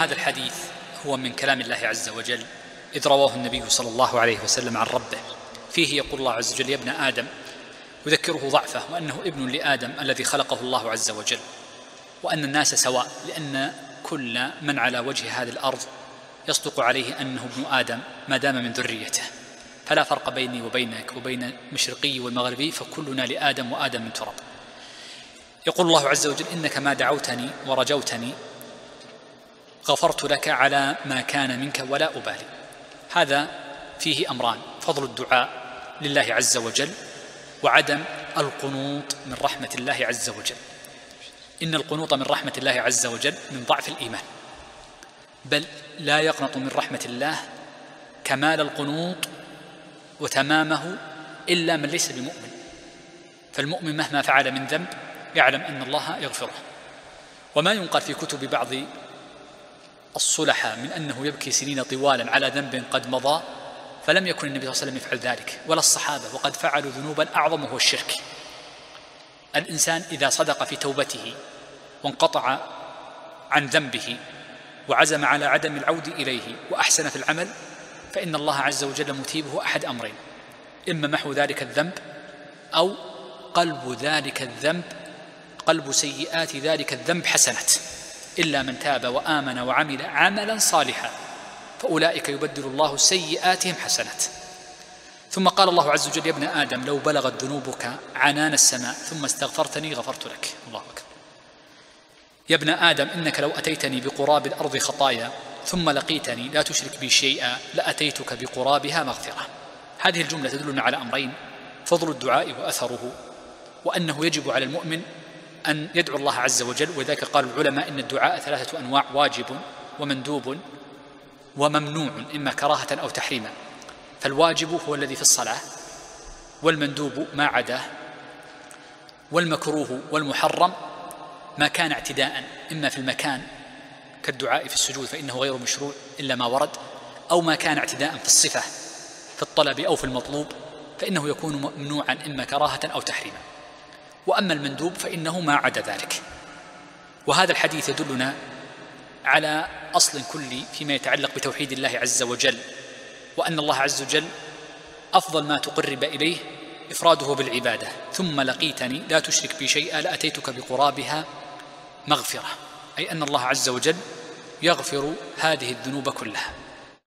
هذا الحديث هو من كلام الله عز وجل، إذ رواه النبي صلى الله عليه وسلم عن ربه، فيه يقول الله عز وجل: يا ابن آدم، يذكره ضعفه وأنه ابن لآدم الذي خلقه الله عز وجل، وأن الناس سواء، لأن كل من على وجه هذه الأرض يصدق عليه أنه ابن آدم ما دام من ذريته، فلا فرق بيني وبينك وبين المشرقي والمغربي، فكلنا لآدم وآدم من تراب. يقول الله عز وجل: إنك ما دعوتني ورجوتني غفرت لك على ما كان منك ولا أبالي. هذا فيه أمران: فضل الدعاء لله عز وجل، وعدم القنوط من رحمة الله عز وجل. إن القنوط من رحمة الله عز وجل من ضعف الإيمان، بل لا يقنط من رحمة الله كمال القنوط وتمامه إلا من ليس بمؤمن. فالمؤمن مهما فعل من ذنب يعلم أن الله يغفره. وما ينقل في كتب بعض الصلحاء من أنه يبكي سنين طوالا على ذنب قد مضى، فلم يكن النبي صلى الله عليه وسلم يفعل ذلك ولا الصحابة، وقد فعلوا ذنوبا أعظم وهو الشرك. الإنسان إذا صدق في توبته وانقطع عن ذنبه وعزم على عدم العود إليه وأحسن في العمل، فإن الله عز وجل مثيبه أحد أمرين: إما محو ذلك الذنب، أو قلب ذلك الذنب، قلب سيئات ذلك الذنب حسنات، إلا من تاب وآمن وعمل عملا صالحا فأولئك يبدل الله سيئاتهم حسنات. ثم قال الله عز وجل: يا ابن آدم، لو بلغت ذنوبك عنان السماء ثم استغفرتني غفرت لك. الله أكبر. يا ابن آدم، إنك لو أتيتني بقراب الأرض خطايا ثم لقيتني لا تشرك بي شيئا لأتيتك بقرابها مغفرة. هذه الجملة تدلنا على أمرين: فضل الدعاء وأثره، وأنه يجب على المؤمن أن يدعو الله عز وجل. وذلك قال العلماء إن الدعاء 3 أنواع: واجب ومندوب وممنوع، إما كراهة أو تحريما. فالواجب هو الذي في الصلاة، والمندوب ما عداه، والمكروه والمحرم ما كان اعتداء إما في المكان كالدعاء في السجود فإنه غير مشروع إلا ما ورد، أو ما كان اعتداء في الصفة في الطلب أو في المطلوب فإنه يكون ممنوعا إما كراهة أو تحريما. وأما المندوب فإنه ما عدا ذلك. وهذا الحديث يدلنا على أصل كلي فيما يتعلق بتوحيد الله عز وجل، وأن الله عز وجل أفضل ما تقرب إليه إفراده بالعبادة. ثم لقيتني لا تشرك بي شيئا لأتيتك بقرابها مغفرة، أي أن الله عز وجل يغفر هذه الذنوب كلها.